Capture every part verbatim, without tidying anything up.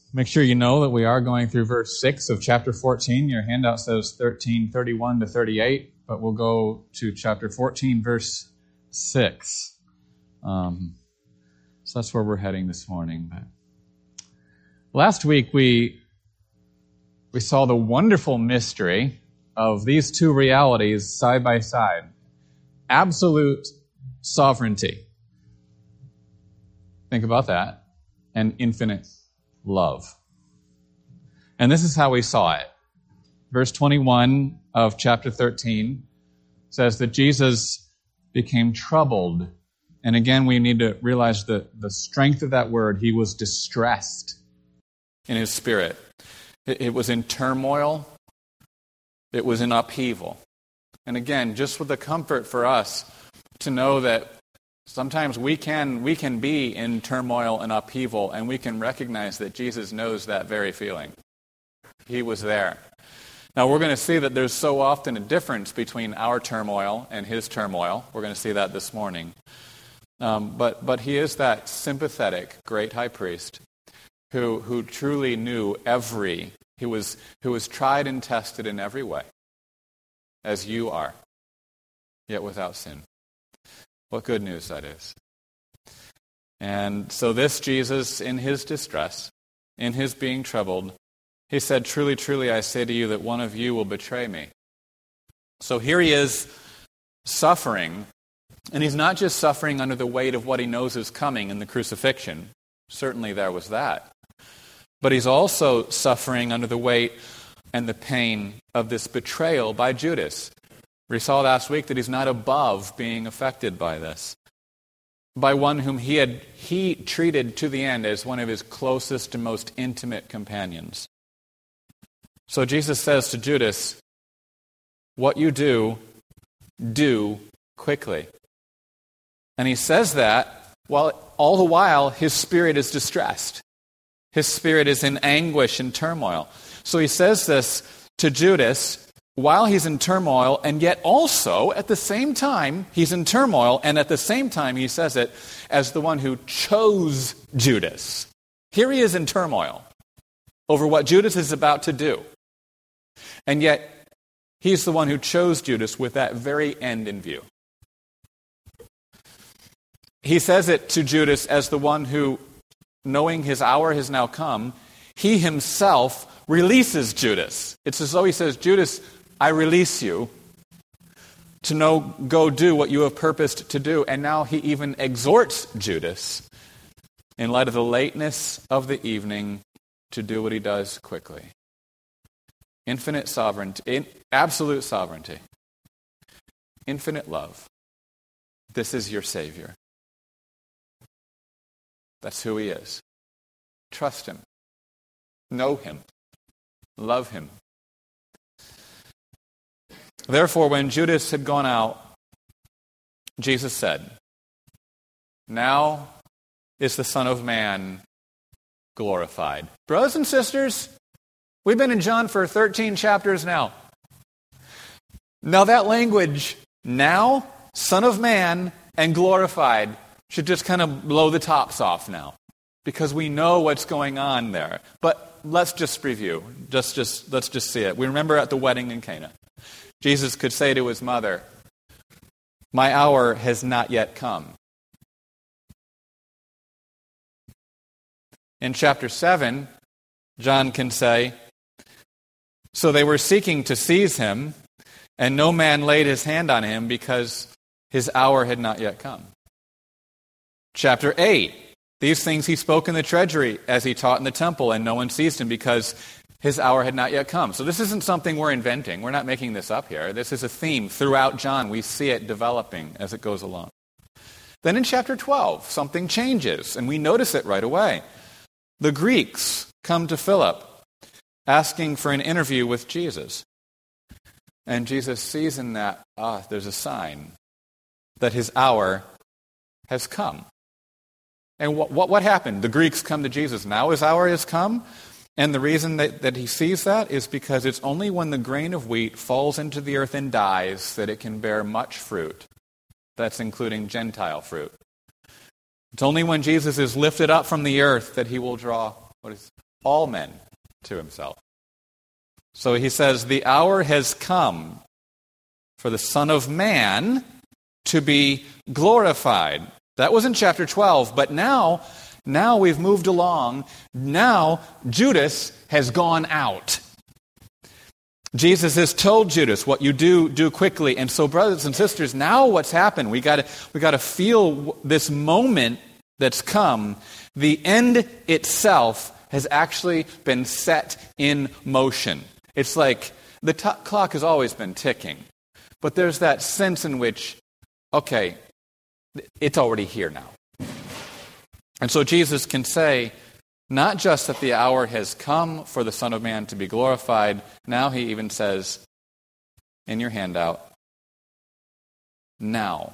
Make sure you know that we are going through verse six of chapter fourteen. Your handout says thirteen thirty-one to thirty-eight, but we'll go to chapter fourteen, verse six. Um, so that's where we're heading this morning. But last week we we saw the wonderful mystery of these two realities side by side. Absolute sovereignty. Think about that. And infinite love. And this is how we saw it. Verse twenty-one of chapter thirteen says that Jesus became troubled. And again, we need to realize the, the strength of that word. He was distressed in his spirit. It, it was in turmoil. It was in upheaval. And again, just with the comfort for us to know that sometimes we can we can be in turmoil and upheaval, and we can recognize that Jesus knows that very feeling. He was there. Now, we're going to see that there's so often a difference between our turmoil and his turmoil. We're going to see that this morning. Um, but but he is that sympathetic great high priest who who truly knew every, he was, who was tried and tested in every way, as you are, yet without sin. What good news that is. And so this Jesus, in his distress, in his being troubled, he said, "Truly, truly, I say to you that one of you will betray me." So here he is suffering, and he's not just suffering under the weight of what he knows is coming in the crucifixion. Certainly there was that. But he's also suffering under the weight and the pain of this betrayal by Judas. We saw last week that he's not above being affected by this, by one whom he had he treated to the end as one of his closest and most intimate companions. So Jesus says to Judas, "What you do, do quickly." And he says that while all the while his spirit is distressed. His spirit is in anguish and turmoil. So he says this to Judas while he's in turmoil, and yet also at the same time he's in turmoil, and at the same time he says it as the one who chose Judas. Here he is in turmoil over what Judas is about to do. And yet he's the one who chose Judas with that very end in view. He says it to Judas as the one who, knowing his hour has now come, he himself releases Judas. It's as though he says, "Judas, I release you to know, go do what you have purposed to do." And now he even exhorts Judas, in light of the lateness of the evening, to do what he does quickly. Infinite sovereignty, in, absolute sovereignty, infinite love. This is your Savior. That's who he is. Trust him. Know him. Love him. Therefore, when Judas had gone out, Jesus said, "Now is the Son of Man glorified." Brothers and sisters, we've been in John for thirteen chapters now. Now that language, now, Son of Man, and glorified, should just kind of blow the tops off now, because we know what's going on there. But let's just review. Just, just, let's just see it. We remember at the wedding in Cana, Jesus could say to his mother, "My hour has not yet come." In chapter seven, John can say, "So they were seeking to seize him, and no man laid his hand on him because his hour had not yet come." Chapter eight, "These things he spoke in the treasury as he taught in the temple, and no one seized him because his hour had not yet come." So this isn't something we're inventing. We're not making this up here. This is a theme throughout John. We see it developing as it goes along. Then in chapter twelve, something changes, and we notice it right away. The Greeks come to Philip, asking for an interview with Jesus. And Jesus sees in that, ah, there's a sign that his hour has come. And what, what, what happened? The Greeks come to Jesus. Now his hour has come. And the reason that, that he sees that is because it's only when the grain of wheat falls into the earth and dies that it can bear much fruit. That's including Gentile fruit. It's only when Jesus is lifted up from the earth that he will draw what is all men to himself. So he says, the hour has come for the Son of Man to be glorified. That was in chapter twelve, but now, now we've moved along. Now Judas has gone out. Jesus has told Judas, what you do, do quickly. And so, brothers and sisters, now what's happened? We got we got to feel this moment that's come. The end itself has actually been set in motion. It's like the t- clock has always been ticking, but there's that sense in which, okay, it's already here now. And so Jesus can say, not just that the hour has come for the Son of Man to be glorified, now he even says in your handout, now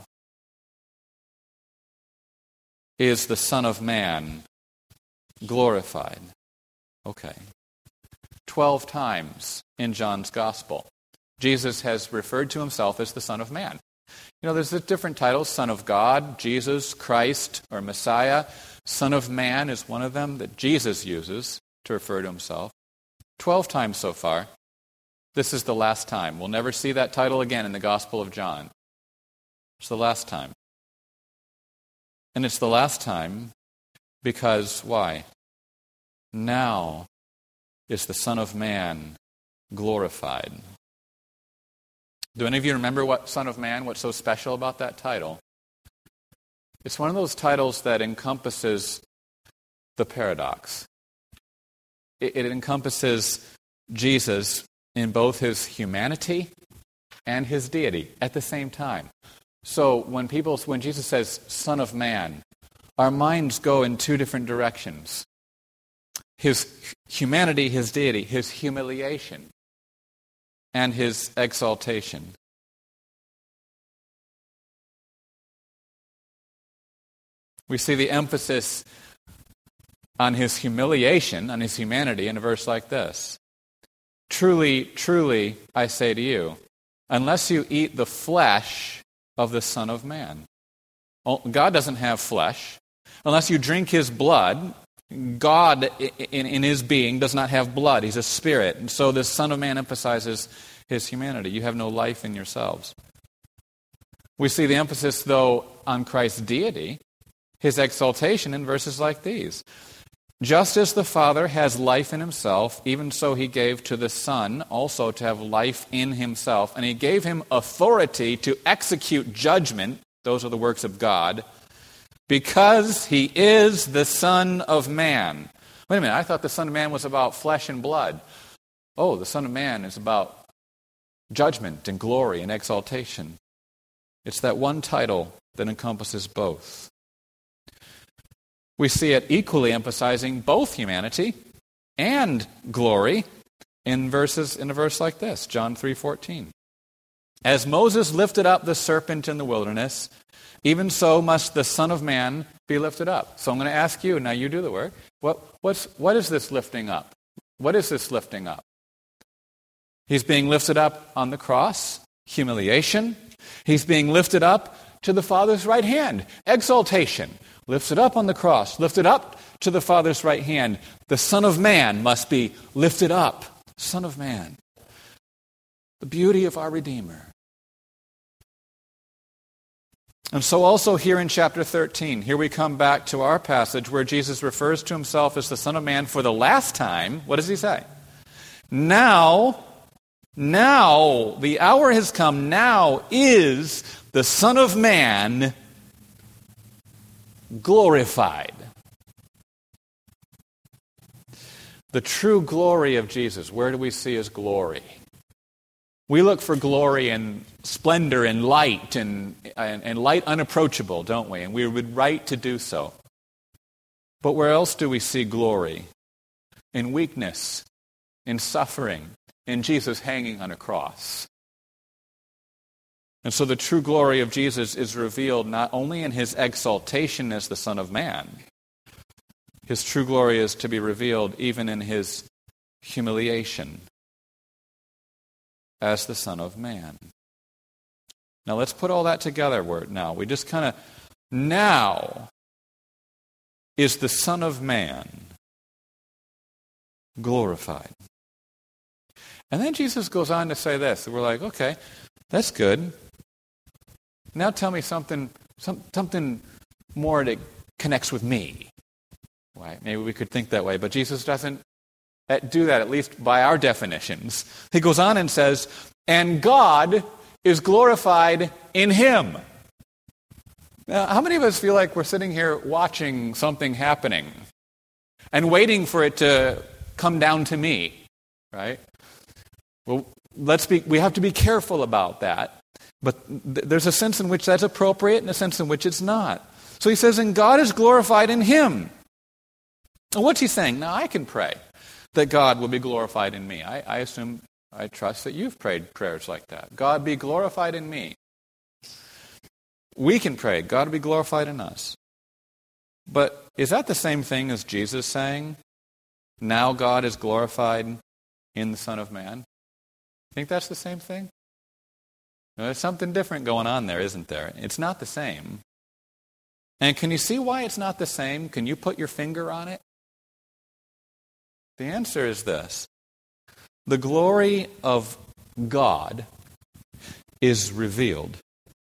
is the Son of Man glorified. Okay. Twelve times in John's Gospel, Jesus has referred to himself as the Son of Man. You know, there's different titles, Son of God, Jesus, Christ, or Messiah. Son of Man is one of them that Jesus uses to refer to himself. Twelve times so far. This is the last time. We'll never see that title again in the Gospel of John. It's the last time. And it's the last time because, why? Now is the Son of Man glorified. Do any of you remember what Son of Man, what's so special about that title? It's one of those titles that encompasses the paradox. It, it encompasses Jesus in both his humanity and his deity at the same time. So when people, when Jesus says Son of Man, our minds go in two different directions. His humanity, his deity, his humiliation, and his exaltation. We see the emphasis on his humiliation, on his humanity, in a verse like this. Truly, truly, I say to you, unless you eat the flesh of the Son of Man. God doesn't have flesh. Unless you drink his blood, God in, in his being does not have blood. He's a spirit. And so the Son of Man emphasizes his humanity. You have no life in yourselves. We see the emphasis, though, on Christ's deity, his exaltation, in verses like these. Just as the Father has life in himself, even so he gave to the Son also to have life in himself. And he gave him authority to execute judgment. Those are the works of God. Because he is the Son of Man. Wait a minute, I thought the Son of Man was about flesh and blood. Oh, the Son of Man is about judgment and glory and exaltation. It's that one title that encompasses both. We see it equally emphasizing both humanity and glory in verses in a verse like this, John three fourteen. As Moses lifted up the serpent in the wilderness, even so must the Son of Man be lifted up. So I'm going to ask you, now you do the work. What, what's, what is this lifting up? What is this lifting up? He's being lifted up on the cross, humiliation. He's being lifted up to the Father's right hand, exaltation. Lifted up on the cross, lifted up to the Father's right hand. The Son of Man must be lifted up. Son of Man. The beauty of our Redeemer. And so also here in chapter thirteen, here we come back to our passage where Jesus refers to himself as the Son of Man for the last time. What does he say? Now, now, the hour has come. Now is the Son of Man glorified. The true glory of Jesus, where do we see his glory? We look for glory and splendor and light and, and, and light unapproachable, don't we? And we would right to do so. But where else do we see glory? In weakness, in suffering, in Jesus hanging on a cross. And so the true glory of Jesus is revealed not only in his exaltation as the Son of Man. His true glory is to be revealed even in his humiliation as the Son of Man. Now let's put all that together now. We just kind of, now is the Son of Man glorified. And then Jesus goes on to say this. We're like, okay, that's good. Now tell me something, some, something more that connects with me. Right? Maybe we could think that way, but Jesus doesn't do that, at least by our definitions. He goes on and says, and God is glorified in him. Now, how many of us feel like we're sitting here watching something happening and waiting for it to come down to me, right? Well, let's be, we have to be careful about that. But th- there's a sense in which that's appropriate and a sense in which it's not. So he says, and God is glorified in him. And what's he saying? Now, I can pray that God will be glorified in me. I, I assume, I trust that you've prayed prayers like that. God be glorified in me. We can pray, God be glorified in us. But is that the same thing as Jesus saying, now God is glorified in the Son of Man? Think that's the same thing? No, there's something different going on there, isn't there? It's not the same. And can you see why it's not the same? Can you put your finger on it? The answer is this. The glory of God is revealed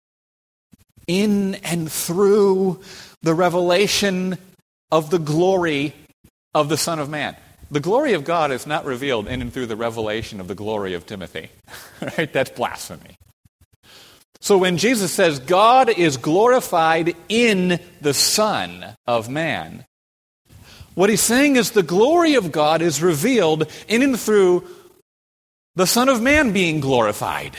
in and through the revelation of the glory of the Son of Man. The glory of God is not revealed in and through the revelation of the glory of Timothy. Right? That's blasphemy. So when Jesus says God is glorified in the Son of Man, what he's saying is the glory of God is revealed in and through the Son of Man being glorified.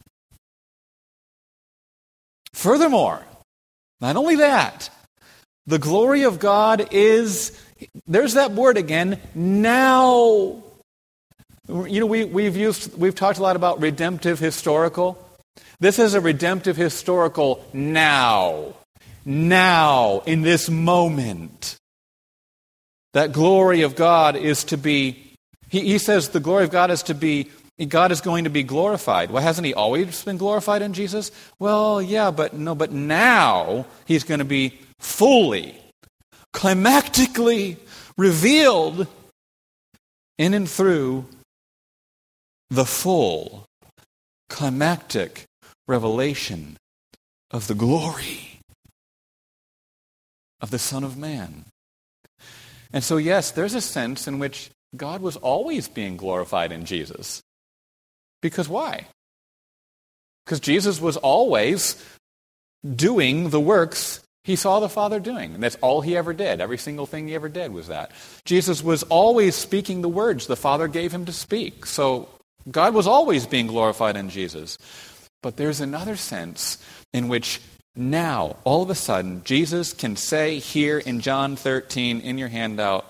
Furthermore, not only that, the glory of God is, there's that word again, now. You know, we, we've used, we've talked a lot about redemptive historical. This is a redemptive historical now. Now, in this moment. That glory of God is to be, he, he says the glory of God is to be, God is going to be glorified. Well, hasn't he always been glorified in Jesus? Well, yeah, but no, but now he's going to be fully, climactically revealed in and through the full, climactic revelation of the glory of the Son of Man. And so, yes, there's a sense in which God was always being glorified in Jesus. Because why? Because Jesus was always doing the works he saw the Father doing. And that's all he ever did. Every single thing he ever did was that. Jesus was always speaking the words the Father gave him to speak. So God was always being glorified in Jesus. But there's another sense in which now, all of a sudden, Jesus can say here in John thirteen in your handout,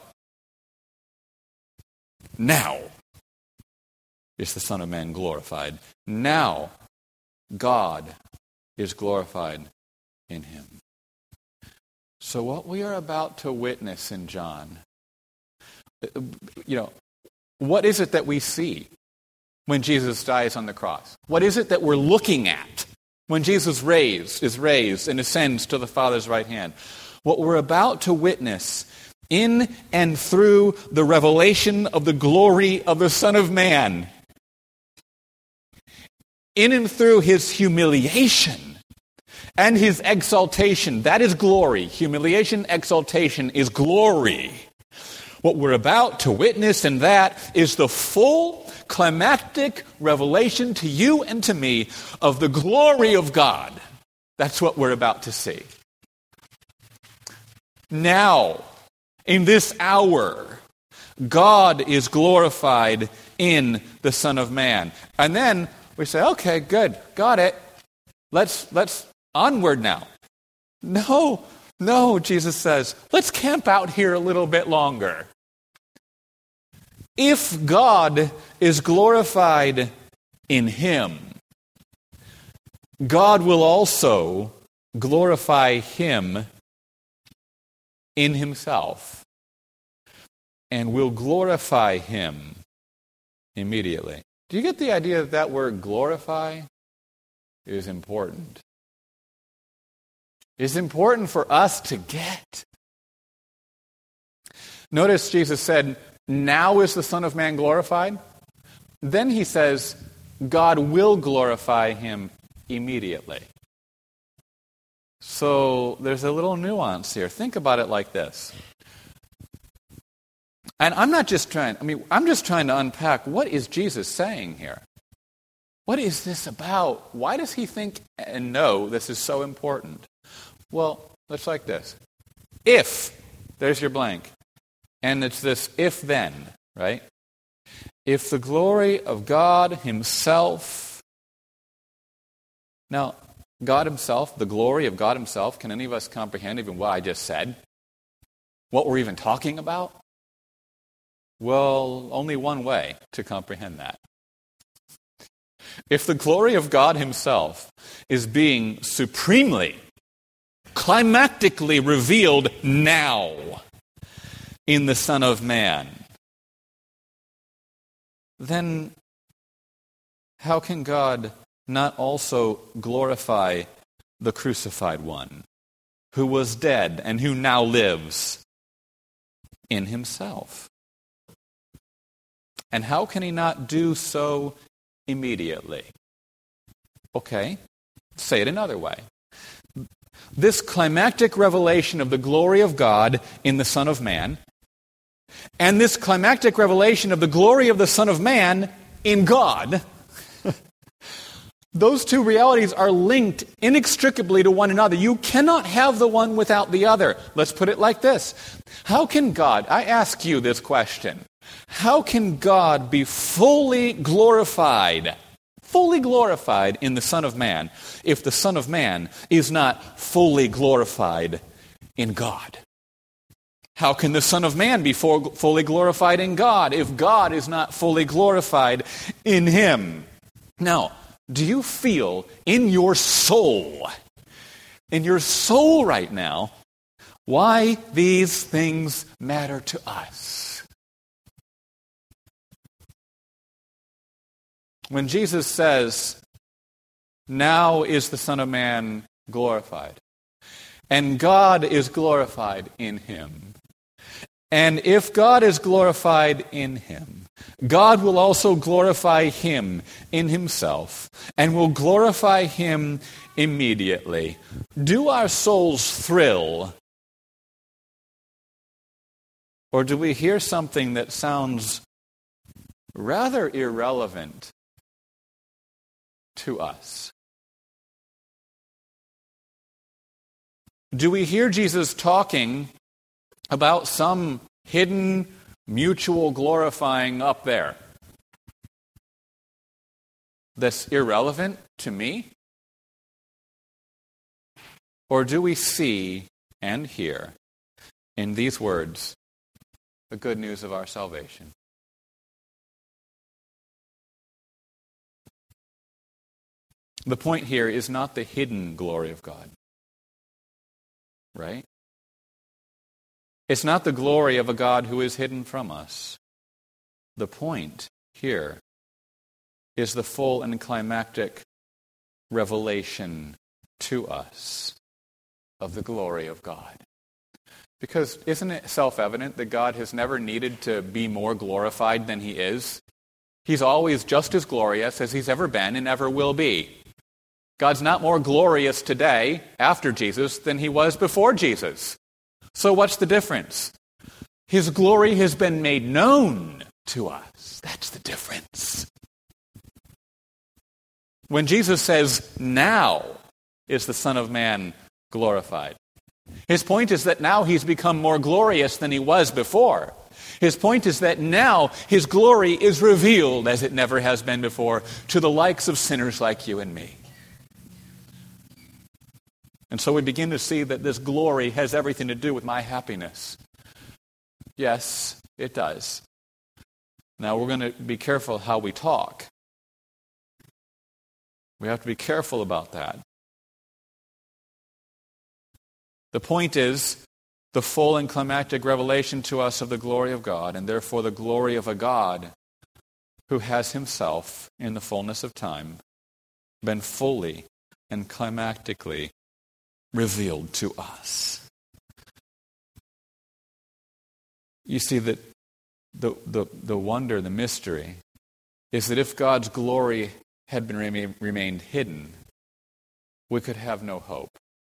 now is the Son of Man glorified. Now God is glorified in him. So what we are about to witness in John, you know, what is it that we see when Jesus dies on the cross? What is it that we're looking at when Jesus raised, is raised and ascends to the Father's right hand? What we're about to witness in and through the revelation of the glory of the Son of Man, in and through his humiliation and his exaltation, that is glory. Humiliation, exaltation is glory. What we're about to witness in that is the full climactic revelation to you and to me of the glory of God. That's what we're about to see. Now, in this hour, God is glorified in the Son of Man. And then we say, okay, good, got it. Let's let's onward now. No, no, Jesus says, let's camp out here a little bit longer. If God is glorified in him, God will also glorify him in himself and will glorify him immediately. Do you get the idea that that word glorify is important? It's important for us to get. Notice Jesus said, now is the Son of Man glorified? Then he says, God will glorify him immediately. So there's a little nuance here. Think about it like this. And I'm not just trying, I mean, I'm just trying to unpack what is Jesus saying here? What is this about? Why does he think and know this is so important? Well, it's like this. If, there's your blank, and it's this if-then, right? If the glory of God himself, now, God himself, the glory of God himself, can any of us comprehend even what I just said? What we're even talking about? Well, only one way to comprehend that. If the glory of God himself is being supremely, climactically revealed now in the Son of Man, then how can God not also glorify the crucified one who was dead and who now lives in himself? And how can he not do so immediately? Okay, say it another way. This climactic revelation of the glory of God in the Son of Man, and this climactic revelation of the glory of the Son of Man in God, those two realities are linked inextricably to one another. You cannot have the one without the other. Let's put it like this. How can God, I ask you this question, how can God be fully glorified, fully glorified in the Son of Man, if the Son of Man is not fully glorified in God? How can the Son of Man be fully glorified in God if God is not fully glorified in him? Now, do you feel in your soul, in your soul right now, why these things matter to us? When Jesus says, now is the Son of Man glorified, and God is glorified in him, and if God is glorified in him, God will also glorify him in himself, and will glorify him immediately. Do our souls thrill? Or do we hear something that sounds rather irrelevant to us? Do we hear Jesus talking about some hidden mutual glorifying up there that's irrelevant to me? Or do we see and hear in these words the good news of our salvation? The point here is not the hidden glory of God, right? It's not the glory of a God who is hidden from us. The point here is the full and climactic revelation to us of the glory of God. Because isn't it self-evident that God has never needed to be more glorified than he is? He's always just as glorious as he's ever been and ever will be. God's not more glorious today, after Jesus, than he was before Jesus. So what's the difference? His glory has been made known to us. That's the difference. When Jesus says, now is the Son of Man glorified, his point is that now he's become more glorious than he was before. His point is that now his glory is revealed as it never has been before to the likes of sinners like you and me. And so we begin to see that this glory has everything to do with my happiness. Yes, it does. Now we're going to be careful how we talk. We have to be careful about that. The point is the full and climactic revelation to us of the glory of God, and therefore the glory of a God who has himself, in the fullness of time, been fully and climactically revealed to us. You see that the, the, the wonder, the mystery, is that if God's glory had been remain, remained hidden, we could have no hope.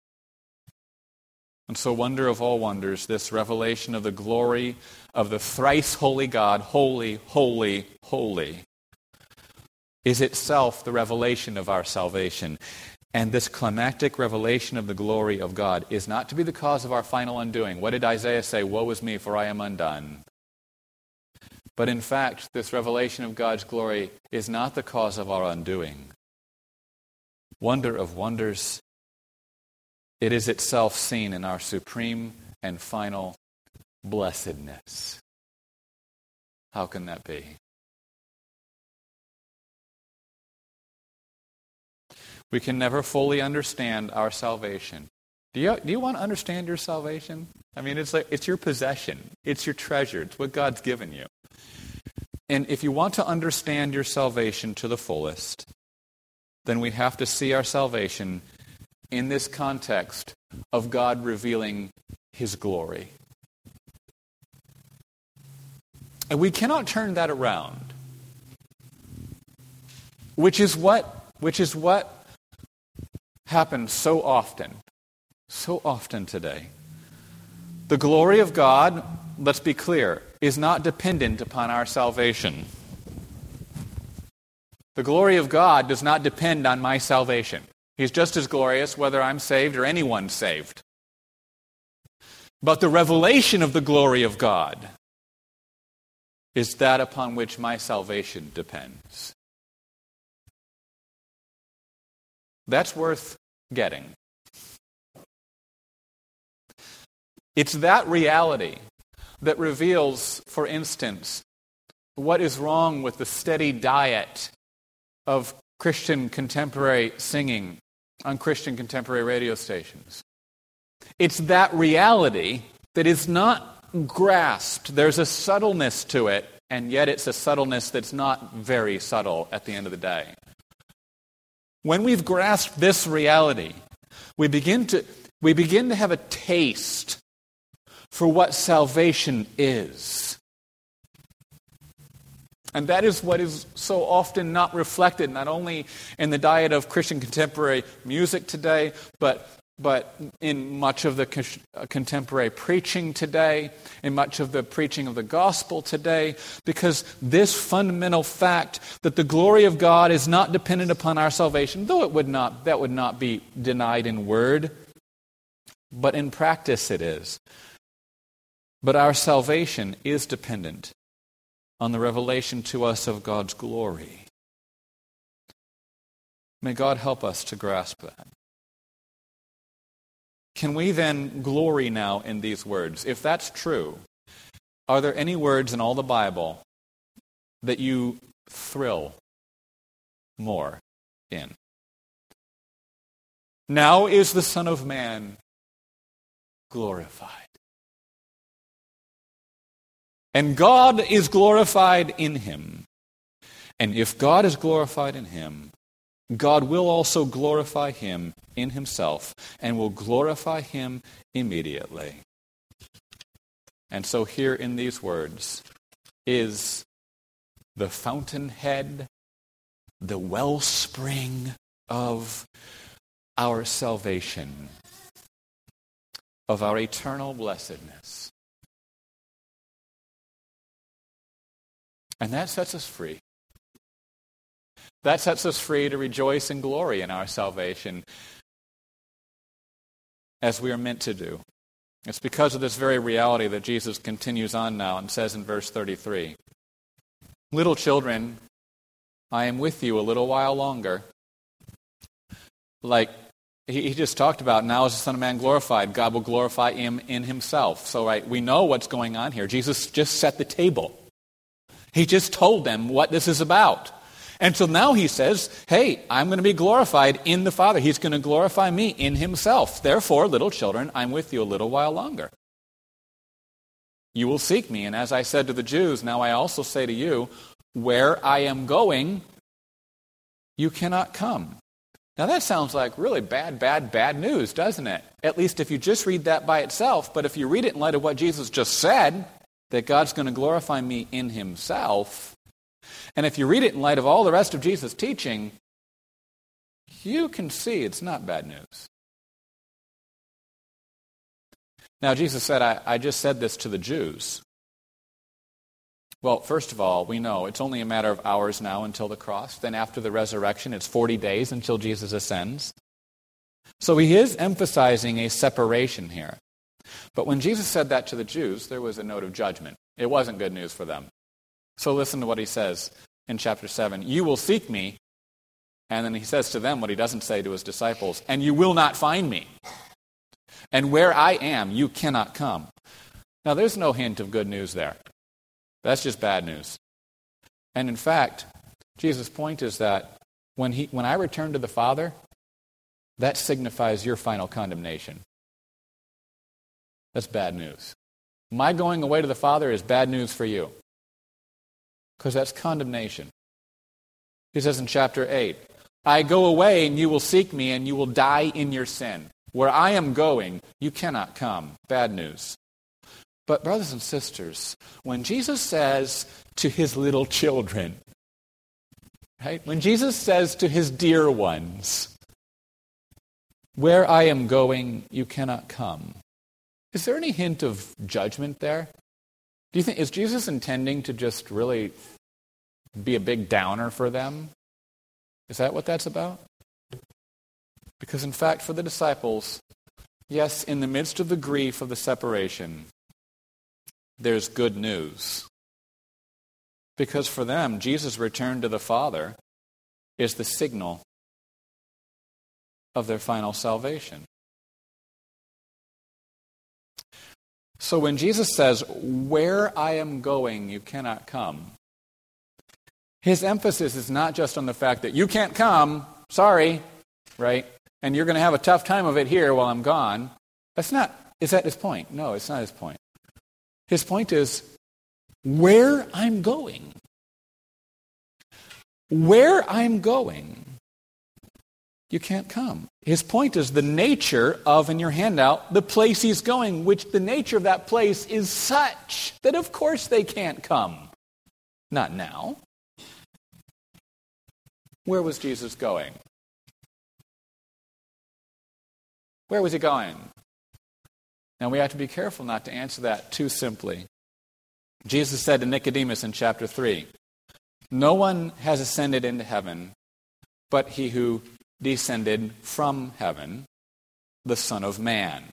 And so, wonder of all wonders, this revelation of the glory of the thrice holy God, holy, holy, holy, is itself the revelation of our salvation. And this climactic revelation of the glory of God is not to be the cause of our final undoing. What did Isaiah say? Woe is me, for I am undone. But in fact, this revelation of God's glory is not the cause of our undoing. Wonder of wonders, it is itself seen in our supreme and final blessedness. How can that be? We can never fully understand our salvation. Do you, do you want to understand your salvation? I mean, it's like it's your possession. It's your treasure. It's what God's given you. And if you want to understand your salvation to the fullest, then we have to see our salvation in this context of God revealing His glory. And we cannot turn that around. Which is what, which is what happens so often, so often today. The glory of God, let's be clear, is not dependent upon our salvation. The glory of God does not depend on my salvation. He's just as glorious whether I'm saved or anyone's saved. But the revelation of the glory of God is that upon which my salvation depends. That's worth getting. It's that reality that reveals, for instance, what is wrong with the steady diet of Christian contemporary singing on Christian contemporary radio stations. It's that reality that is not grasped. There's a subtleness to it, and yet it's a subtleness that's not very subtle at the end of the day. When we've grasped this reality, we begin to we begin to have a taste for what salvation is. And that is what is so often not reflected, not only in the diet of Christian contemporary music today, but but in much of the contemporary preaching today, in much of the preaching of the gospel today, because this fundamental fact that the glory of God is not dependent upon our salvation, though it would not, that would not be denied in word, but in practice it is. But our salvation is dependent on the revelation to us of God's glory. May God help us to grasp that. Can we then glory now in these words? If that's true, are there any words in all the Bible that you thrill more in? Now is the Son of Man glorified. And God is glorified in him. And if God is glorified in him, God will also glorify him in himself and will glorify him immediately. And so here in these words is the fountainhead, the wellspring of our salvation, of our eternal blessedness. And that sets us free. That sets us free to rejoice and glory in our salvation as we are meant to do. It's because of this very reality that Jesus continues on now and says in verse thirty-three, "Little children, I am with you a little while longer." Like he, he just talked about, now is the Son of Man glorified. God will glorify him in himself. So right, we know what's going on here. Jesus just set the table. He just told them what this is about. And so now he says, hey, I'm going to be glorified in the Father. He's going to glorify me in himself. Therefore, little children, I'm with you a little while longer. You will seek me. And as I said to the Jews, now I also say to you, where I am going, you cannot come. Now that sounds like really bad, bad, bad news, doesn't it? At least if you just read that by itself. But if you read it in light of what Jesus just said, that God's going to glorify me in himself. And if you read it in light of all the rest of Jesus' teaching, you can see it's not bad news. Now, Jesus said, I, I just said this to the Jews. Well, first of all, we know it's only a matter of hours now until the cross. Then after the resurrection, it's forty days until Jesus ascends. So he is emphasizing a separation here. But when Jesus said that to the Jews, there was a note of judgment. It wasn't good news for them. So listen to what he says in chapter seven. You will seek me. And then he says to them what he doesn't say to his disciples. And you will not find me. And where I am, you cannot come. Now, there's no hint of good news there. That's just bad news. And in fact, Jesus' point is that when he, when I return to the Father, that signifies your final condemnation. That's bad news. My going away to the Father is bad news for you. Because that's condemnation. He says in chapter eight, I go away and you will seek me and you will die in your sin. Where I am going, you cannot come. Bad news. But brothers and sisters, when Jesus says to his little children, right? When Jesus says to his dear ones, where I am going, you cannot come. Is there any hint of judgment there? Do you think, is Jesus intending to just really be a big downer for them? Is that what that's about? Because in fact, for the disciples, yes, in the midst of the grief of the separation, there's good news. Because for them, Jesus' return to the Father is the signal of their final salvation. So when Jesus says, where I am going, you cannot come, his emphasis is not just on the fact that you can't come, sorry, right? And you're going to have a tough time of it here while I'm gone. That's not, is that his point? No, it's not his point. His point is, where I'm going. Where I'm going, you can't come. His point is the nature of, in your handout, the place he's going, which the nature of that place is such that of course they can't come. Not now. Where was Jesus going? Where was he going? Now we have to be careful not to answer that too simply. Jesus said to Nicodemus in chapter three, no one has ascended into heaven but he who descended from heaven, the Son of Man.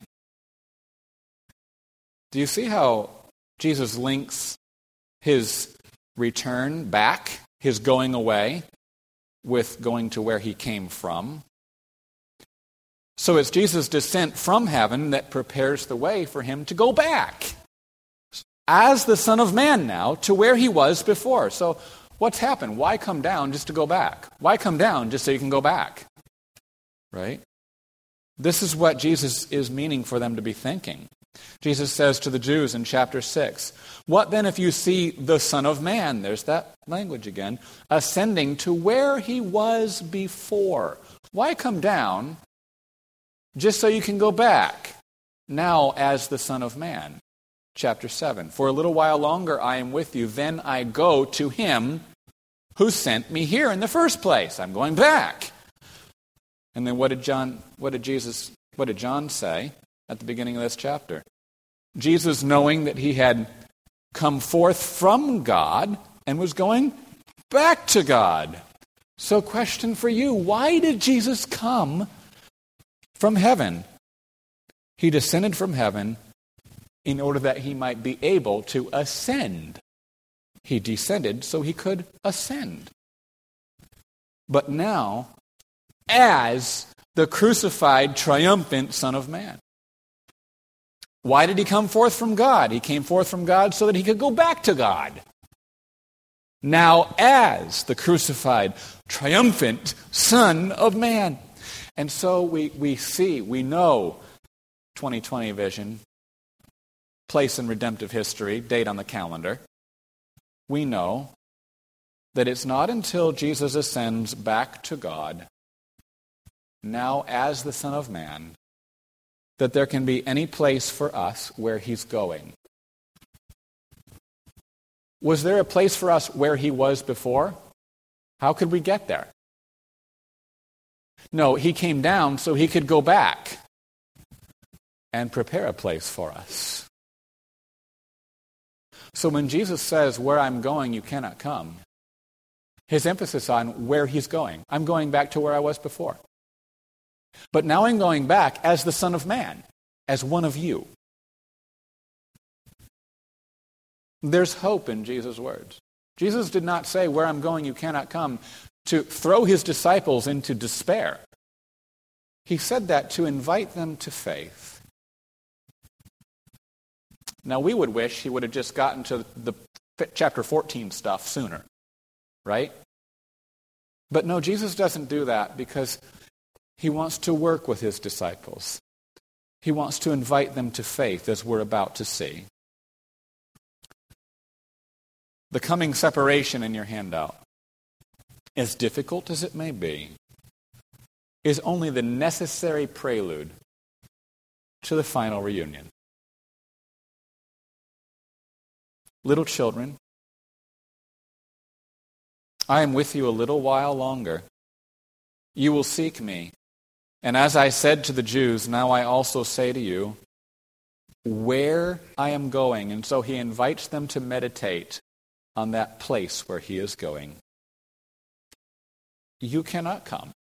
Do you see how Jesus links his return back, his going away, with going to where he came from? So it's Jesus' descent from heaven that prepares the way for him to go back as the Son of Man now to where he was before. So what's happened? Why come down just to go back? Why come down just so you can go back? Right? This is what Jesus is meaning for them to be thinking. Jesus says to the Jews in chapter six, what then if you see the Son of Man, there's that language again, ascending to where he was before? Why come down just so you can go back now as the Son of Man? Chapter seven, for a little while longer I am with you, then I go to him who sent me here in the first place. I'm going back. And then what did John, what did Jesus, what did John say at the beginning of this chapter? Jesus, knowing that he had come forth from God and was going back to God. So question for you, why did Jesus come from heaven? He descended from heaven in order that he might be able to ascend. He descended so he could ascend. But now, as the crucified, triumphant Son of Man. Why did he come forth from God? He came forth from God so that he could go back to God. Now, as the crucified, triumphant Son of Man. And so we, we see, we know twenty twenty vision, place in redemptive history, date on the calendar. We know that it's not until Jesus ascends back to God, now as the Son of Man, that there can be any place for us where he's going. Was there a place for us where he was before? How could we get there? No, he came down so he could go back and prepare a place for us. So when Jesus says, where I'm going, you cannot come, his emphasis on where he's going. I'm going back to where I was before. But now I'm going back as the Son of Man, as one of you. There's hope in Jesus' words. Jesus did not say, where I'm going, you cannot come, to throw his disciples into despair. He said that to invite them to faith. Now, we would wish he would have just gotten to the chapter fourteen stuff sooner, right? But no, Jesus doesn't do that because he wants to work with his disciples. He wants to invite them to faith, as we're about to see. The coming separation in your handout, as difficult as it may be, is only the necessary prelude to the final reunion. Little children, I am with you a little while longer. You will seek me. And as I said to the Jews, now I also say to you, where I am going. And so he invites them to meditate on that place where he is going. You cannot come.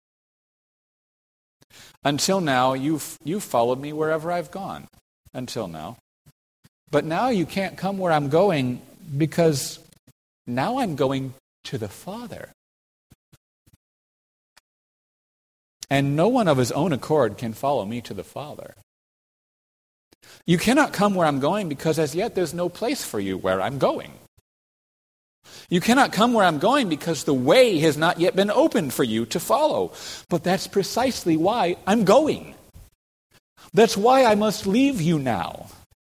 Until now, you've, you've followed me wherever I've gone. Until now. But now you can't come where I'm going because now I'm going to the Father. And no one of his own accord can follow me to the Father. You cannot come where I'm going because as yet there's no place for you where I'm going. You cannot come where I'm going because the way has not yet been opened for you to follow. But that's precisely why I'm going. That's why I must leave you now.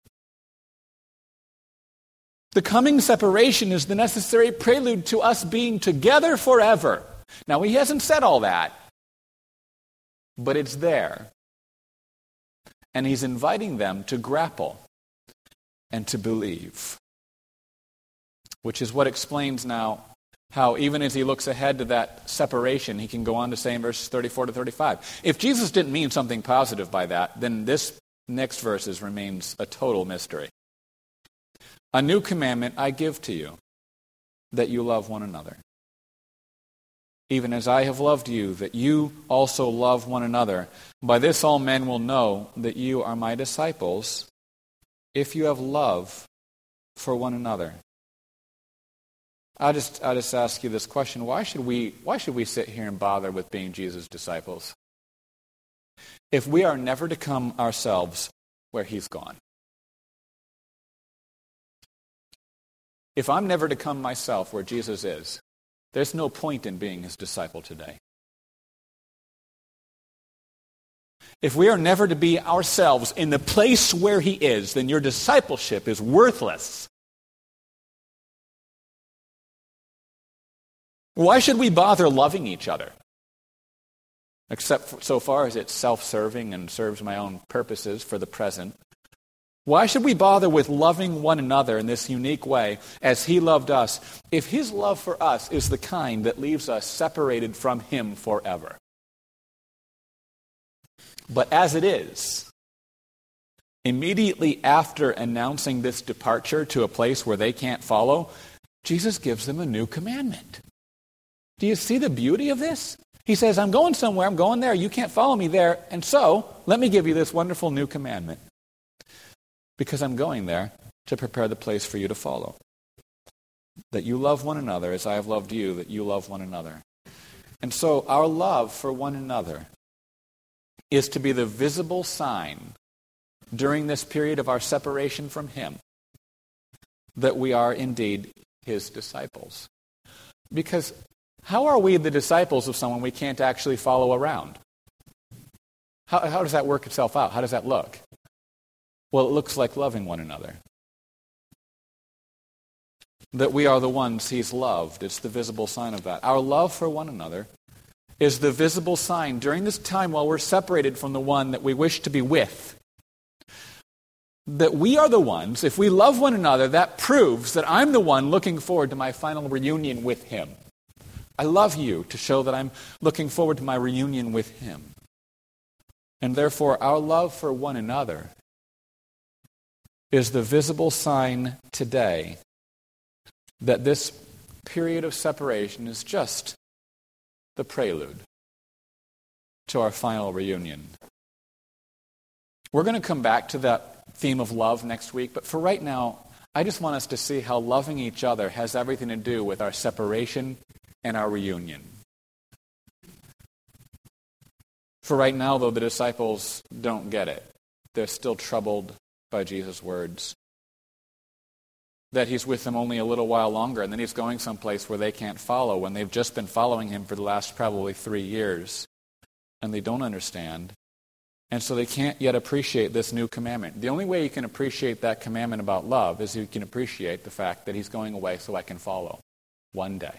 The coming separation is the necessary prelude to us being together forever. Now, he hasn't said all that, but it's there. And he's inviting them to grapple and to believe. Which is what explains now how even as he looks ahead to that separation, he can go on to say in verses thirty-four to thirty-five. If Jesus didn't mean something positive by that, then this next verses remains a total mystery. A new commandment I give to you, that you love one another. Even as I have loved you, that you also love one another. By this all men will know that you are my disciples, if you have love for one another. I just I just ask you this question: Why should we why should we sit here and bother with being Jesus' disciples if we are never to come ourselves where he's gone? If I'm never to come myself where Jesus is, there's no point in being his disciple today. If we are never to be ourselves in the place where he is, then your discipleship is worthless. Why should we bother loving each other? Except for so far as it's self-serving and serves my own purposes for the present. Why should we bother with loving one another in this unique way as he loved us if his love for us is the kind that leaves us separated from him forever? But as it is, immediately after announcing this departure to a place where they can't follow, Jesus gives them a new commandment. Do you see the beauty of this? He says, I'm going somewhere, I'm going there, you can't follow me there, and so let me give you this wonderful new commandment. Because I'm going there to prepare the place for you to follow. That you love one another as I have loved you, that you love one another. And so our love for one another is to be the visible sign during this period of our separation from him that we are indeed his disciples. Because how are we the disciples of someone we can't actually follow around? How, how does that work itself out? How does that look? Well, it looks like loving one another. That we are the ones he's loved. It's the visible sign of that. Our love for one another is the visible sign during this time while we're separated from the one that we wish to be with. that we are the ones, if we love one another, that proves that I'm the one looking forward to my final reunion with him. I love you to show that I'm looking forward to my reunion with him. And therefore, our love for one another is the visible sign today that this period of separation is just the prelude to our final reunion. We're going to come back to that theme of love next week, but for right now, I just want us to see how loving each other has everything to do with our separation and our reunion. For right now, though, the disciples don't get it. They're still troubled by Jesus' words. That he's with them only a little while longer, and then he's going someplace where they can't follow when they've just been following him for the last probably three years. And they don't understand. And so they can't yet appreciate this new commandment. The only way you can appreciate that commandment about love is you can appreciate the fact that he's going away so I can follow one day.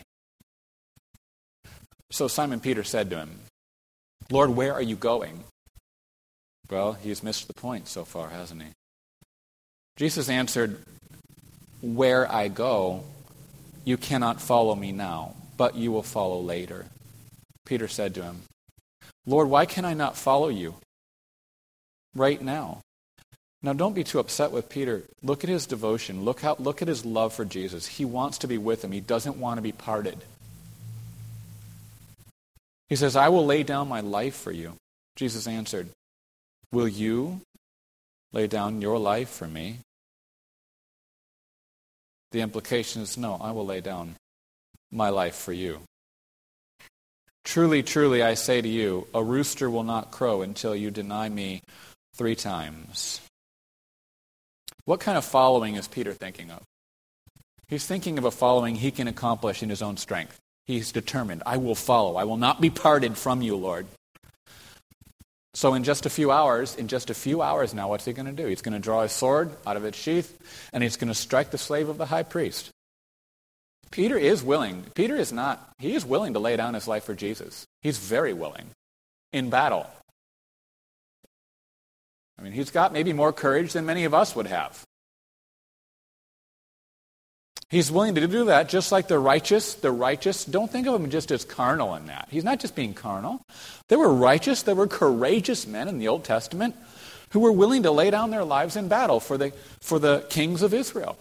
So Simon Peter said to him, Lord, where are you going? Well, he's missed the point so far, hasn't he? Jesus answered, where I go, you cannot follow me now, but you will follow later. Peter said to him, Lord, why can I not follow you right now? Now, don't be too upset with Peter. Look at his devotion. Look how, look at his love for Jesus. He wants to be with him. He doesn't want to be parted. He says, I will lay down my life for you. Jesus answered, will you lay down your life for me? The implication is, no, I will lay down my life for you. Truly, truly, I say to you, a rooster will not crow until you deny me three times. What kind of following is Peter thinking of? He's thinking of a following he can accomplish in his own strength. He's determined, I will follow. I will not be parted from you, Lord. So in just a few hours, in just a few hours now, what's he going to do? He's going to draw his sword out of its sheath, and he's going to strike the slave of the high priest. Peter is willing. Peter is not, he is willing to lay down his life for Jesus. He's very willing in battle. I mean, he's got maybe more courage than many of us would have. He's willing to do that just like the righteous. The righteous, don't think of him just as carnal in that. He's not just being carnal. There were righteous, there were courageous men in the Old Testament who were willing to lay down their lives in battle for the, for the kings of Israel.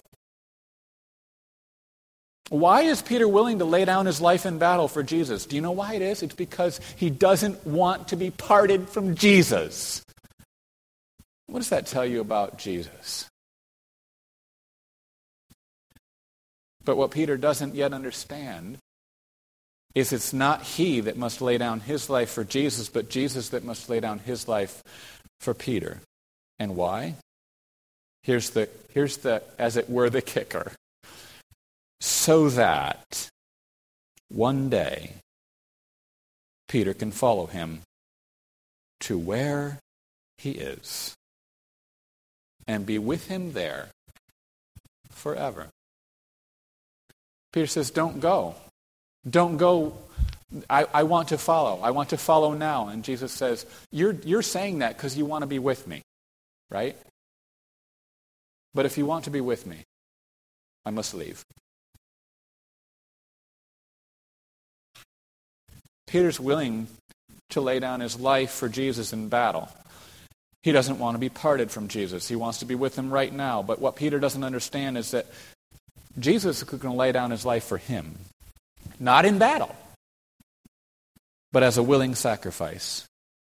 Why is Peter willing to lay down his life in battle for Jesus? Do you know why it is? It's because he doesn't want to be parted from Jesus. What does that tell you about Jesus? But what Peter doesn't yet understand is it's not he that must lay down his life for Jesus, but Jesus that must lay down his life for Peter. And why? Here's the, here's the, as it were, the kicker. So that one day Peter can follow him to where he is and be with him there forever. Peter says, don't go. Don't go. I, I want to follow. I want to follow now. And Jesus says, you're, you're saying that because you want to be with me, right? But if you want to be with me, I must leave. Peter's willing to lay down his life for Jesus in battle. He doesn't want to be parted from Jesus. He wants to be with him right now. But what Peter doesn't understand is that Jesus is going to lay down his life for him. Not in battle, but as a willing sacrifice.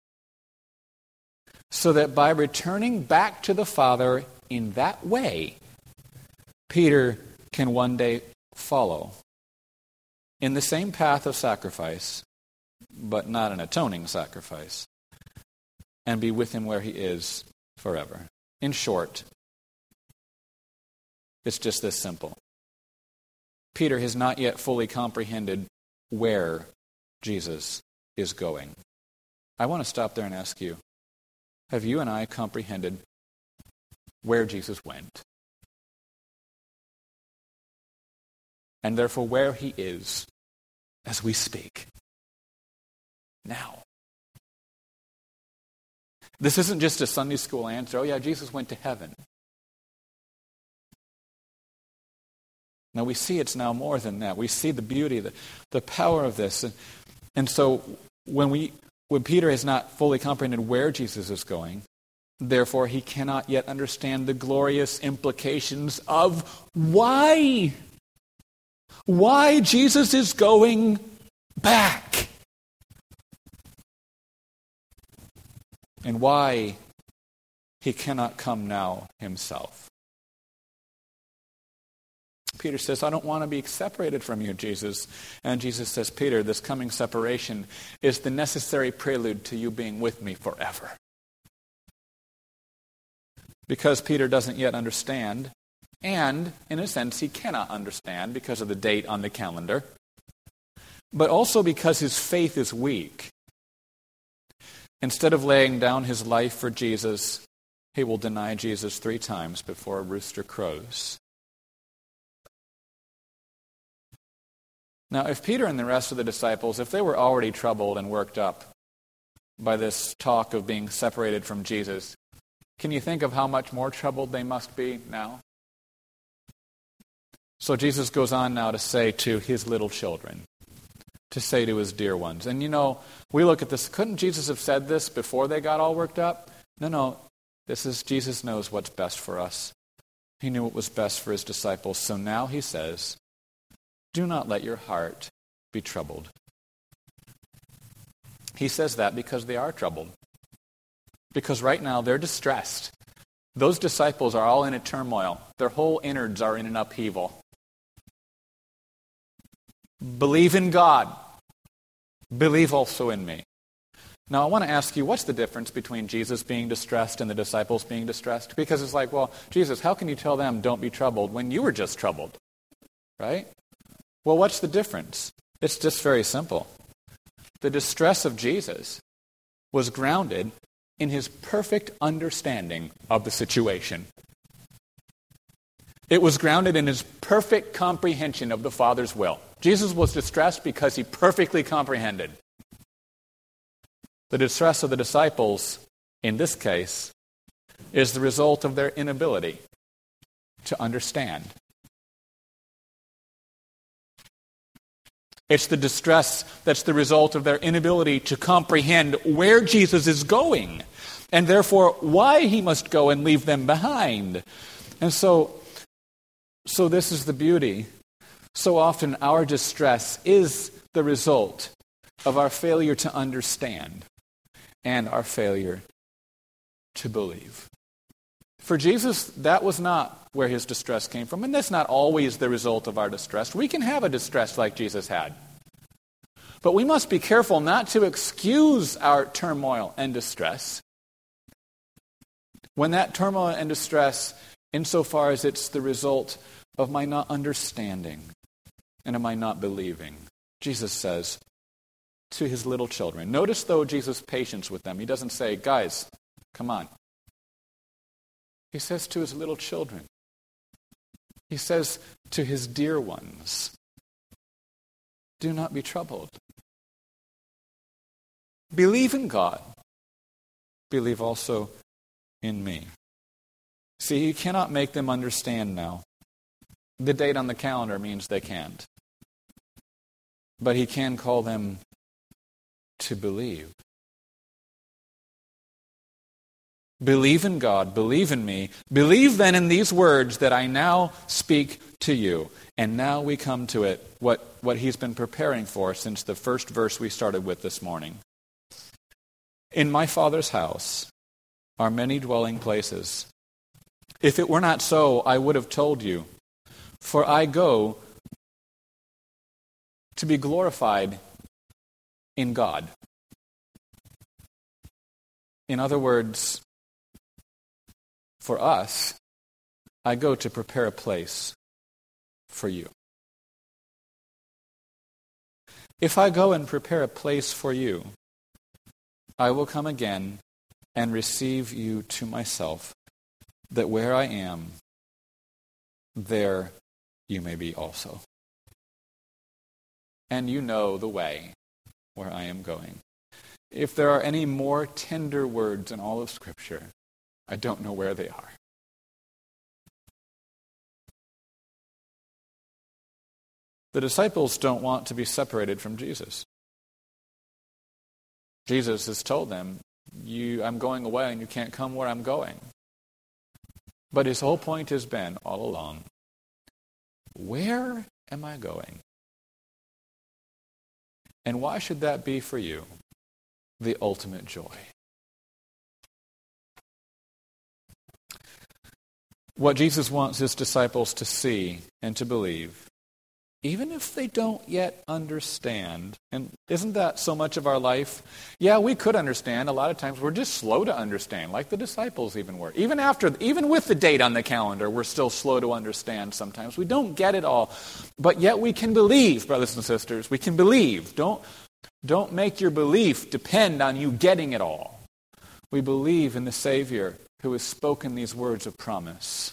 So that by returning back to the Father in that way, Peter can one day follow in the same path of sacrifice, but not an atoning sacrifice, and be with him where he is forever. In short, it's just this simple. Peter has not yet fully comprehended where Jesus is going. I want to stop there and ask you, have you and I comprehended where Jesus went? And therefore where he is as we speak now. This isn't just a Sunday school answer, oh yeah, Jesus went to heaven. Now we see it's now more than that. We see the beauty, the, the power of this. And, and so when we when Peter has not fully comprehended where Jesus is going, therefore he cannot yet understand the glorious implications of why. Why Jesus is going back. And why he cannot come now himself. Peter says, I don't want to be separated from you, Jesus. And Jesus says, Peter, this coming separation is the necessary prelude to you being with me forever. Because Peter doesn't yet understand, and in a sense he cannot understand because of the date on the calendar, but also because his faith is weak. Instead of laying down his life for Jesus, he will deny Jesus three times before a rooster crows. Now, if Peter and the rest of the disciples, if they were already troubled and worked up by this talk of being separated from Jesus, can you think of how much more troubled they must be now? So Jesus goes on now to say to his little children, to say to his dear ones. And you know, we look at this, couldn't Jesus have said this before they got all worked up? No, no, this is, Jesus knows what's best for us. He knew what was best for his disciples. So now he says, do not let your heart be troubled. He says that because they are troubled. Because right now they're distressed. Those disciples are all in a turmoil. Their whole innards are in an upheaval. Believe in God. Believe also in me. Now I want to ask you, what's the difference between Jesus being distressed and the disciples being distressed? Because it's like, well, Jesus, how can you tell them don't be troubled when you were just troubled? Right? Well, what's the difference? It's just very simple. The distress of Jesus was grounded in his perfect understanding of the situation. It was grounded in his perfect comprehension of the Father's will. Jesus was distressed because he perfectly comprehended. The distress of the disciples, in this case, is the result of their inability to understand. It's the distress that's the result of their inability to comprehend where Jesus is going, and therefore why he must go and leave them behind. And so, so this is the beauty. So often our distress is the result of our failure to understand and our failure to believe. For Jesus, that was not where his distress came from, and that's not always the result of our distress. We can have a distress like Jesus had. But we must be careful not to excuse our turmoil and distress when that turmoil and distress, insofar as it's the result of my not understanding and of my not believing. Jesus says to his little children, notice though Jesus' patience with them. He doesn't say, guys, come on. He says to his little children. He says to his dear ones, do not be troubled. Believe in God. Believe also in me. See, you cannot make them understand now. The date on the calendar means they can't. But he can call them to believe. Believe in God, believe in me. Believe then in these words that I now speak to you. And now we come to it, what, what he's been preparing for since the first verse we started with this morning. In my Father's house are many dwelling places. If it were not so, I would have told you. For I go to be glorified in God. In other words, for us, I go to prepare a place for you. If I go and prepare a place for you, I will come again and receive you to myself, that where I am, there you may be also. And you know the way where I am going. If there are any more tender words in all of Scripture, I don't know where they are. The disciples don't want to be separated from Jesus. Jesus has told them, "You, I'm going away and you can't come where I'm going." But his whole point has been, all along, where am I going? And why should that be for you the ultimate joy? What Jesus wants his disciples to see and to believe, even if they don't yet understand, and isn't that so much of our life? Yeah, we could understand. A lot of times we're just slow to understand, like the disciples even were. Even after, even with the date on the calendar, we're still slow to understand sometimes. We don't get it all, but yet we can believe, brothers and sisters. We can believe. Don't, don't make your belief depend on you getting it all. We believe in the Savior who has spoken these words of promise.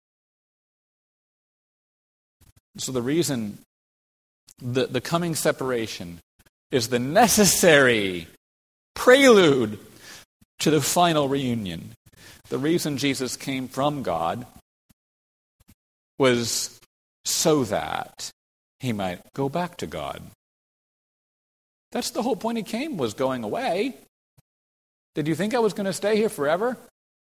So the reason the, the coming separation is the necessary prelude to the final reunion. The reason Jesus came from God was so that he might go back to God. That's the whole point he came, was going away. Did you think I was going to stay here forever?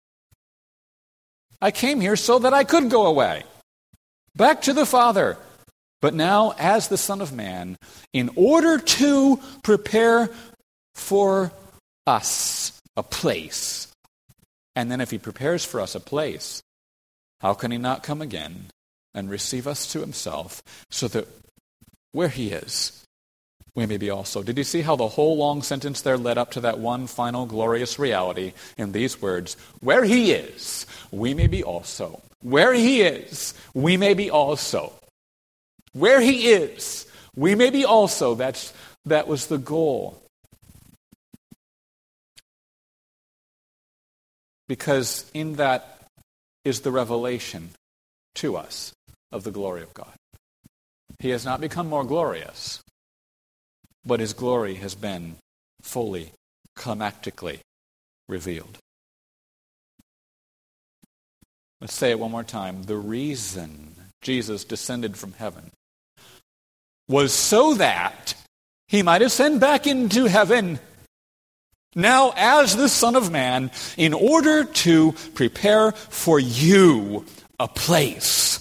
I came here so that I could go away, back to the Father. But now, as the Son of Man, in order to prepare for us a place. And then if he prepares for us a place, how can he not come again and receive us to himself, so that where he is, we may be also. Did you see how the whole long sentence there led up to that one final glorious reality in these words? Where he is, we may be also. Where he is, we may be also. Where he is, we may be also. That's, that was the goal. Because in that is the revelation to us of the glory of God. He has not become more glorious, but his glory has been fully, climactically revealed. Let's say it one more time. The reason Jesus descended from heaven was so that he might ascend back into heaven now as the Son of Man, in order to prepare for you a place,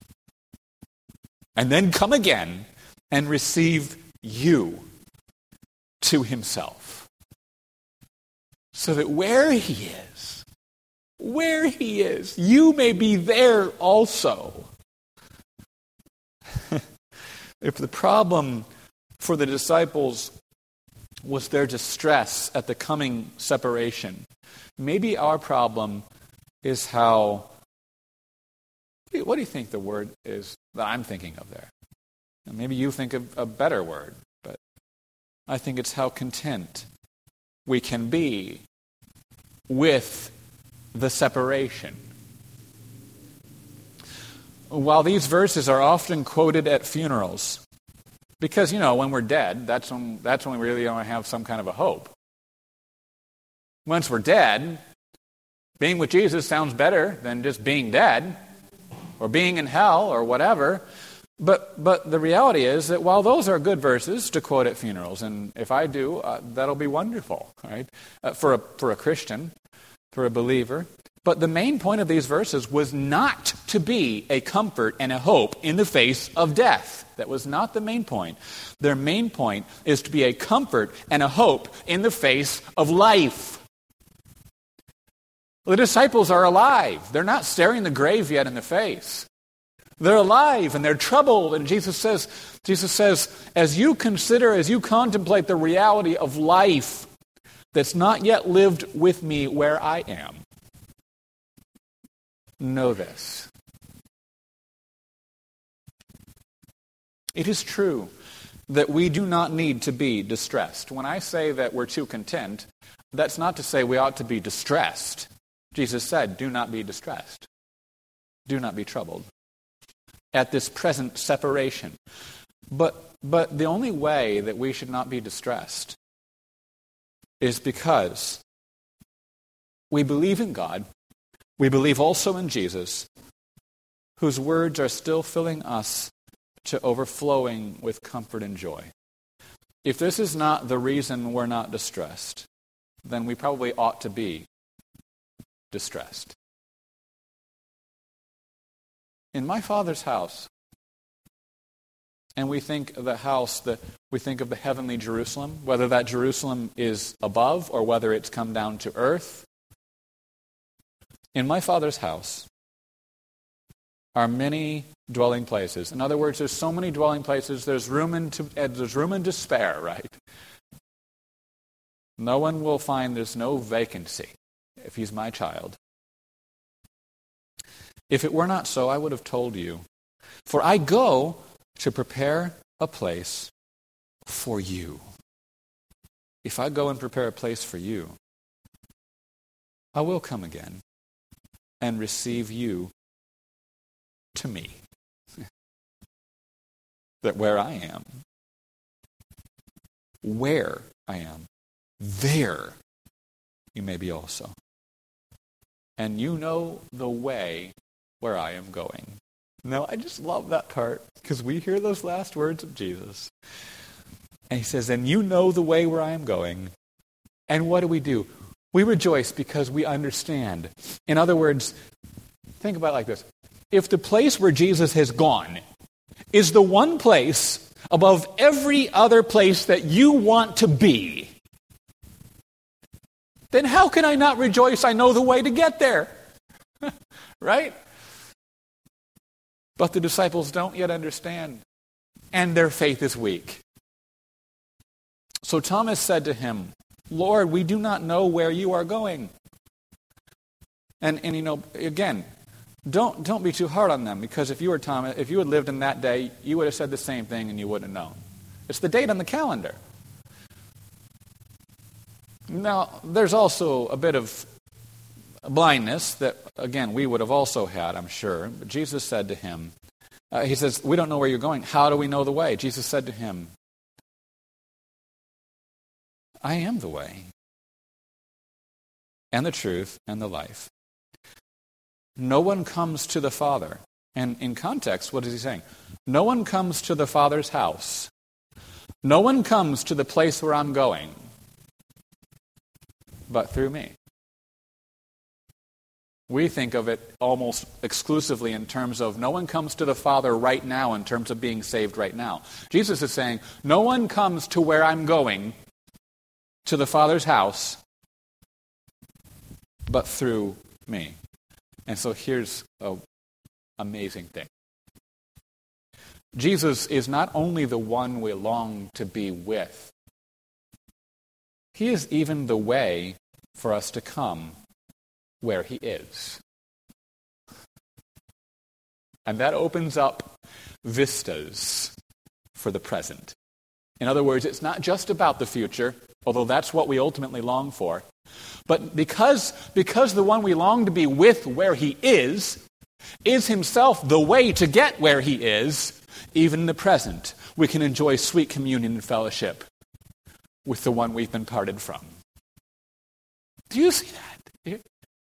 and then come again and receive you to himself. So that where he is, where he is, you may be there also. If the problem for the disciples was their distress at the coming separation, maybe our problem is how, what do you think the word is that I'm thinking of there? And maybe you think of a better word, but I think it's how content we can be with the separation. While these verses are often quoted at funerals, because, you know, when we're dead, that's when, that's when we really don't have some kind of a hope. Once we're dead, being with Jesus sounds better than just being dead or being in hell or whatever. But but the reality is that while those are good verses to quote at funerals, and if I do, uh, that'll be wonderful, right? Uh, for a for a Christian, for a believer. But the main point of these verses was not to be a comfort and a hope in the face of death. That was not the main point. Their main point is to be a comfort and a hope in the face of life. The disciples are alive. They're not staring the grave yet in the face. They're alive and they're troubled. And Jesus says, Jesus says, as you consider, as you contemplate the reality of life that's not yet lived with me where I am, know this. It is true that we do not need to be distressed. When I say that we're too content, that's not to say we ought to be distressed. Jesus said, do not be distressed. Do not be troubled at this present separation. But, but the only way that we should not be distressed is because we believe in God. We believe also in Jesus, whose words are still filling us to overflowing with comfort and joy. If this is not the reason we're not distressed, then we probably ought to be distressed. In my Father's house, and we think of the house, that we think of the heavenly Jerusalem, whether that Jerusalem is above or whether it's come down to earth. In my Father's house are many dwelling places. In other words, there's so many dwelling places, there's room in to, uh, there's room in to spare, right? No one will find there's no vacancy if he's my child. If it were not so, I would have told you. For I go to prepare a place for you. If I go and prepare a place for you, I will come again and receive you to me. That where I am, where I am, there you may be also. And you know the way where I am going. Now, I just love that part, because we hear those last words of Jesus. And he says, and you know the way where I am going. And what do we do? We rejoice because we understand. In other words, think about it like this. If the place where Jesus has gone is the one place above every other place that you want to be, then how can I not rejoice? I know the way to get there. Right? But the disciples don't yet understand, and their faith is weak. So Thomas said to him, Lord, we do not know where you are going. And, and you know, again, don't, don't be too hard on them, because if you were Thomas, if you had lived in that day, you would have said the same thing and you wouldn't have known. It's the date on the calendar. Now, there's also a bit of blindness that, again, we would have also had, I'm sure. But Jesus said to him, uh, he says, we don't know where you're going. How do we know the way? Jesus said to him, I am the way and the truth and the life. No one comes to the Father. And in context, what is he saying? No one comes to the Father's house. No one comes to the place where I'm going, but through me. We think of it almost exclusively in terms of no one comes to the Father right now in terms of being saved right now. Jesus is saying, no one comes to where I'm going, to the Father's house, but through me. And so here's an amazing thing. Jesus is not only the one we long to be with, he is even the way for us to come where he is. And that opens up vistas for the present. In other words, it's not just about the future, although that's what we ultimately long for. But because, because the one we long to be with where he is, is himself the way to get where he is, even in the present, we can enjoy sweet communion and fellowship with the one we've been parted from. Do you see that?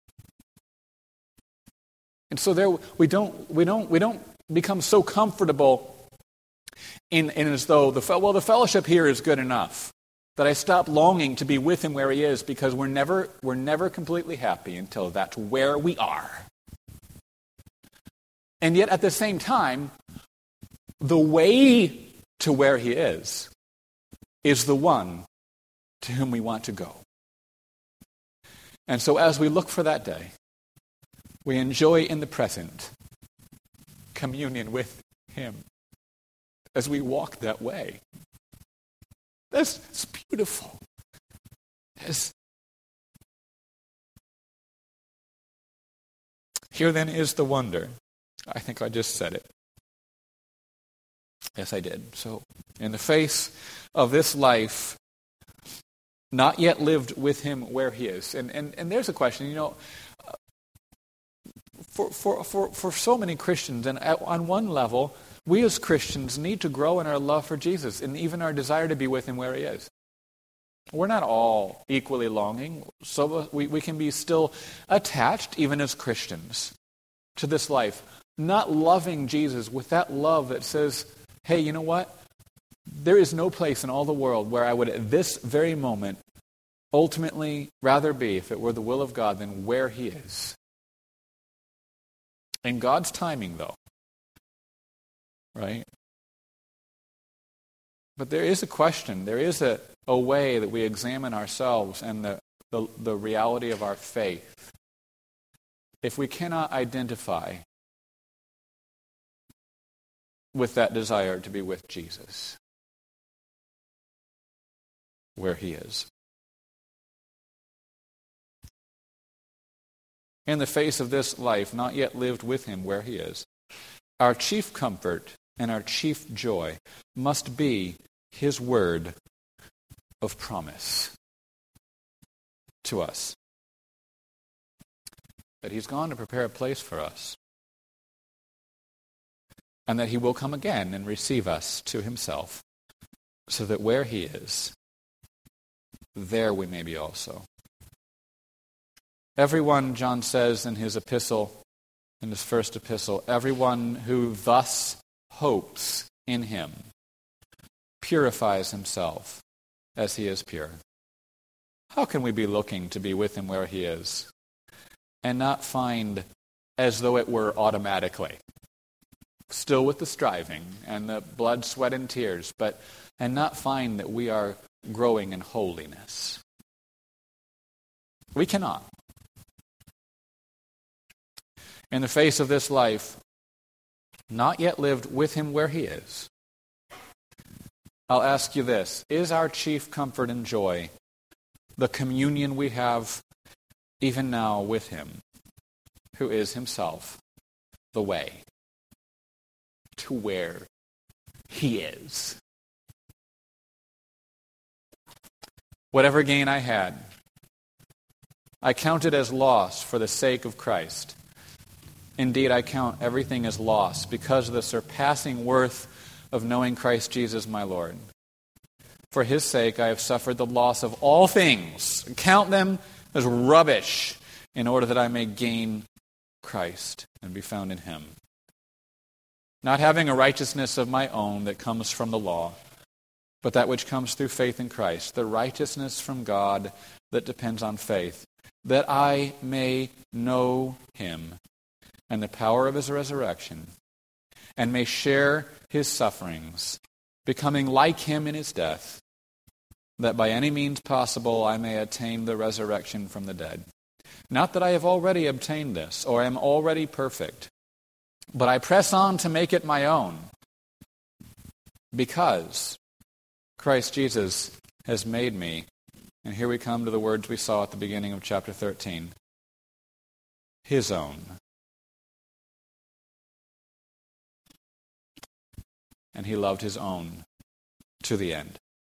And so there we don't we don't we don't become so comfortable in, in as though the well the fellowship here is good enough that I stop longing to be with him where he is, because we're never we're never completely happy until that's where we are. And yet at the same time, the way to where he is is the one to whom we want to go. And so as we look for that day, we enjoy in the present communion with him as we walk that way. That's, that's beautiful. That's... Here then is the wonder. I think I just said it. Yes, I did. So, in the face of this life, not yet lived with him where he is. And and, and there's a question, you know, for, for, for, for so many Christians, and at, on one level, we as Christians need to grow in our love for Jesus and even our desire to be with him where he is. We're not all equally longing, so we, we can be still attached, even as Christians, to this life, not loving Jesus with that love that says, hey, you know what? There is no place in all the world where I would at this very moment ultimately rather be, if it were the will of God, than where he is. In God's timing, though. Right? But there is a question. There is a, a way that we examine ourselves and the, the, the reality of our faith. If we cannot identify with that desire to be with Jesus, where he is. In the face of this life, not yet lived with him where he is, our chief comfort and our chief joy must be his word of promise to us. That he's gone to prepare a place for us. And that he will come again and receive us to himself, so that where he is, there we may be also. Everyone, John says in his epistle, in his first epistle, everyone who thus hopes in him purifies himself as he is pure. How can we be looking to be with him where he is and not find as though it were automatically, still with the striving and the blood, sweat, and tears, but and not find that we are growing in holiness? We cannot. In the face of this life, not yet lived with him where he is, I'll ask you this. Is our chief comfort and joy the communion we have even now with him, who is himself the way to where he is? Whatever gain I had, I count it as loss for the sake of Christ. Indeed, I count everything as loss because of the surpassing worth of knowing Christ Jesus my Lord. For his sake I have suffered the loss of all things, count them as rubbish, in order that I may gain Christ and be found in him. Not having a righteousness of my own that comes from the law, but that which comes through faith in Christ, the righteousness from God that depends on faith, that I may know him and the power of his resurrection, and may share his sufferings, becoming like him in his death, that by any means possible I may attain the resurrection from the dead. Not that I have already obtained this, or am already perfect, but I press on to make it my own, because Christ Jesus has made me, and here we come to the words we saw at the beginning of chapter thirteen, his own. And he loved his own to the end.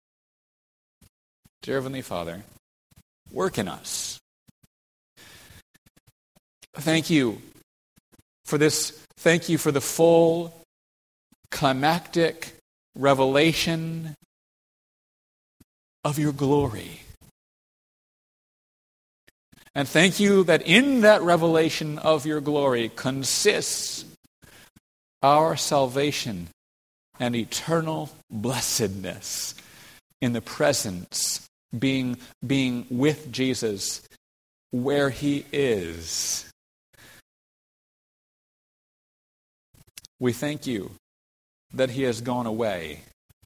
Dear Heavenly Father, work in us. Thank you for this. Thank you for the full climactic revelation of your glory. And thank you that in that revelation of your glory consists our salvation and eternal blessedness in the presence, being, being with Jesus where he is. We thank you that he has gone away.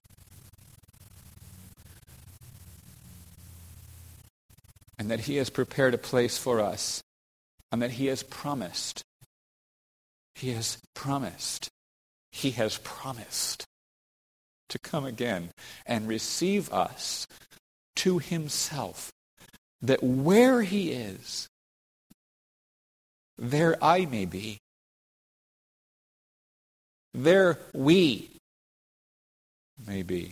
And that he has prepared a place for us. And that he has promised. He has promised. He has promised to come again and receive us to himself. That where he is, there I may be. There we may be.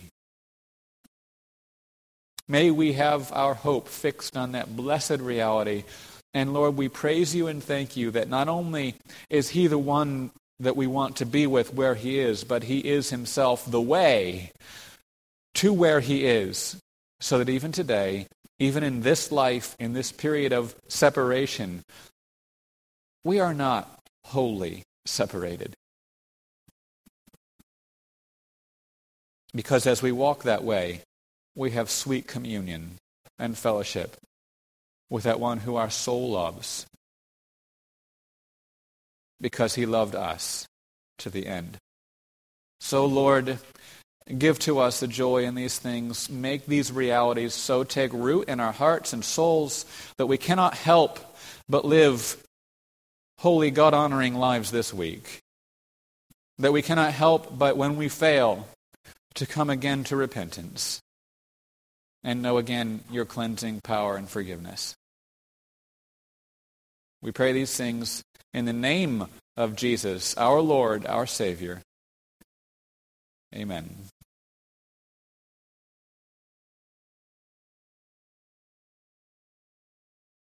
May we have our hope fixed on that blessed reality. And Lord, we praise you and thank you that not only is he the one that we want to be with where he is, but he is himself the way to where he is, so that even today, even in this life, in this period of separation, we are not wholly separated. Because as we walk that way, we have sweet communion and fellowship with that one who our soul loves, because he loved us to the end. So, Lord, give to us the joy in these things. Make these realities so take root in our hearts and souls that we cannot help but live holy, God-honoring lives this week. That we cannot help but, when we fail, to come again to repentance and know again your cleansing power and forgiveness. We pray these things in the name of Jesus, our Lord, our Savior. Amen.